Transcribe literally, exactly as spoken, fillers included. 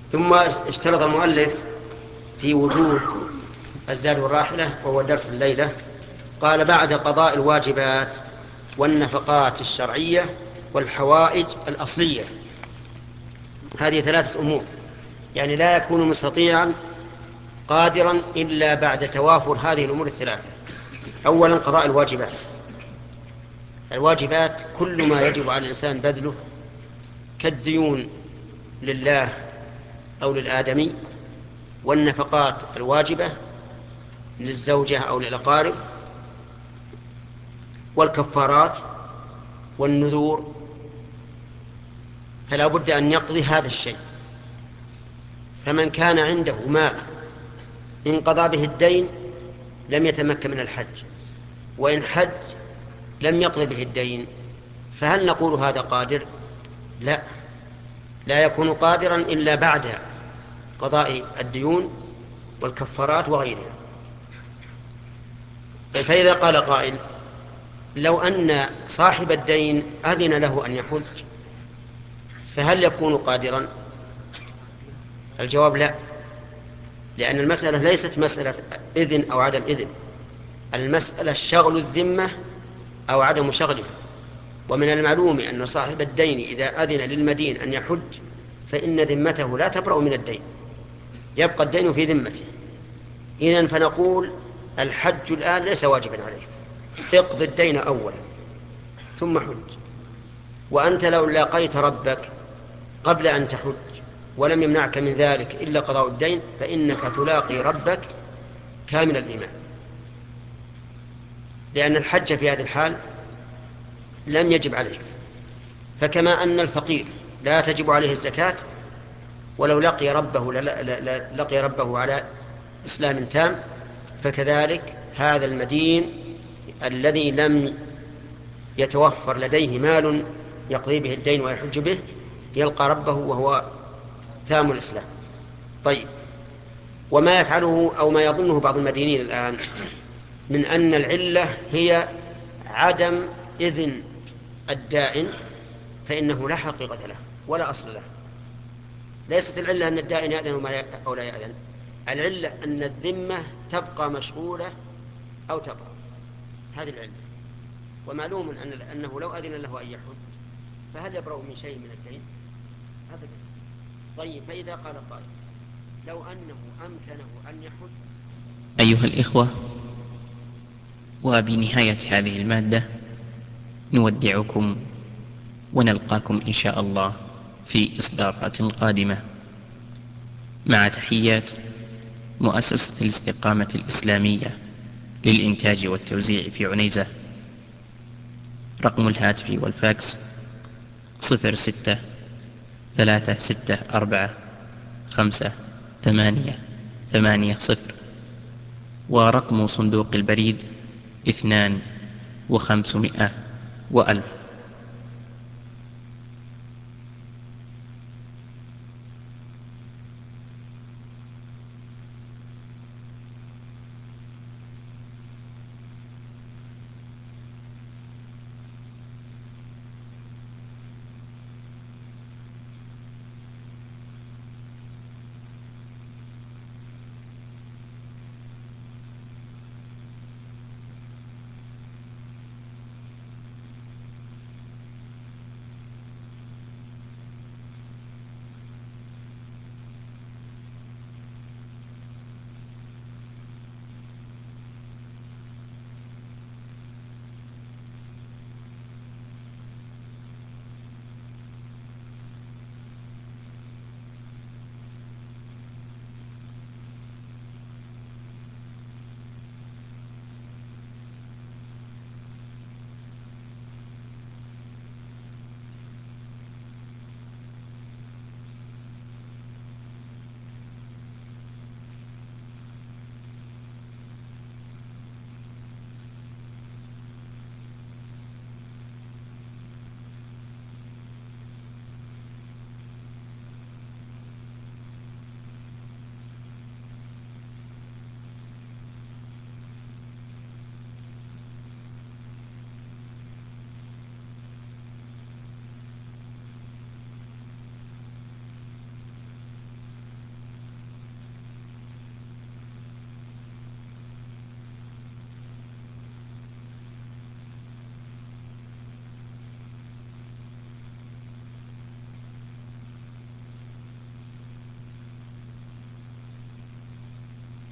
ثم اشترط المؤلف في وجود الزاد والراحلة وهو درس الليلة، قال: بعد قضاء الواجبات والنفقات الشرعية والحوائج الأصلية. هذه ثلاثة أمور، يعني لا يكون مستطيعا قادرا إلا بعد توافر هذه الأمور الثلاثة. أولا قضاء الواجبات. الواجبات كل ما يجب على الإنسان بذله كالديون لله أو للآدمي، والنفقات الواجبة للزوجة أو للأقارب، والكفارات والنذور، فلا بد أن يقضي هذا الشيء. فمن كان عنده مال إن قضى به الدين لم يتمكن من الحج، وإن حج لم يقضي به الدين، فهل نقول هذا قادر؟ لا، لا يكون قادرا إلا بعد قضاء الديون والكفارات وغيرها. فإذا قال قائل: لو أن صاحب الدين أذن له أن يحج فهل يكون قادرا؟ الجواب لا، لأن المسألة ليست مسألة إذن أو عدم إذن، المسألة شغل الذمة أو عدم شغلها. ومن المعلوم أن صاحب الدين إذا أذن للمدين أن يحج فإن ذمته لا تبرأ من الدين، يبقى الدين في ذمته. إذن فنقول الحج الآن ليس واجبا عليه، اقضي الدين أولا ثم حج. وأنت لو لاقيت ربك قبل أن تحج ولم يمنعك من ذلك إلا قضاء الدين فإنك تلاقي ربك كامل الإيمان، لأن الحج في هذه الحال لم يجب عليك. فكما أن الفقير لا تجب عليه الزكاة ولو لقي ربه لقي ربه على إسلام تام، فكذلك هذا المدين الذي لم يتوفر لديه مال يقضي به الدين ويحج به يلقى ربه وهو تام الإسلام. طيب، وما يفعله أو ما يظنه بعض المدينين الآن من أن العلة هي عدم إذن الدائن، فإنه لا حقيقة له ولا أصل له. ليست العلة أن الدائن يأذن أو لا يأذن، العلة أن الذمة تبقى مشغولة أو تبقى، هذه العلة. ومعلوم أن أنه لو أذن له أن يحج فهل يبرأ من شيء من الدين؟ أبدا. طيب، فإذا قال قائل: لو أنه أمكنه أن يحج. أيها الإخوة، وبنهاية هذه المادة نودعكم ونلقاكم إن شاء الله في إصدارات قادمة، مع تحيات مؤسسة الاستقامة الإسلامية للإنتاج والتوزيع في عنيزة. رقم الهاتف والفاكس صفر ستة ثلاثة ستة أربعة خمسة ثمانية ثمانية صفر، ورقم صندوق البريد اثنان وخمسمائة وألف.